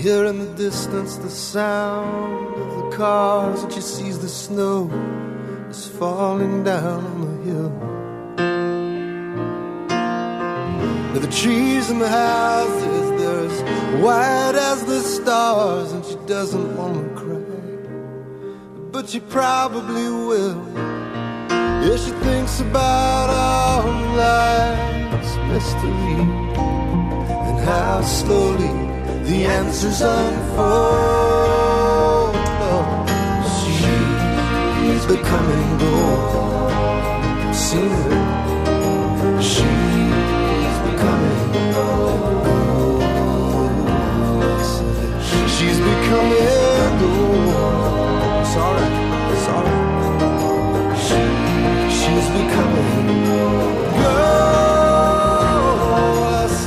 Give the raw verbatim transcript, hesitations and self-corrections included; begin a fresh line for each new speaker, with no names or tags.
hear in the distance the sound of the cars, and she sees the snow is falling down on the hill. Now the trees and the houses, they're as white as the stars, and she doesn't want to cry, but she probably will. Yeah, she thinks about all life's mystery and how slowly the answers unfold. Oh, she is becoming gold. Seen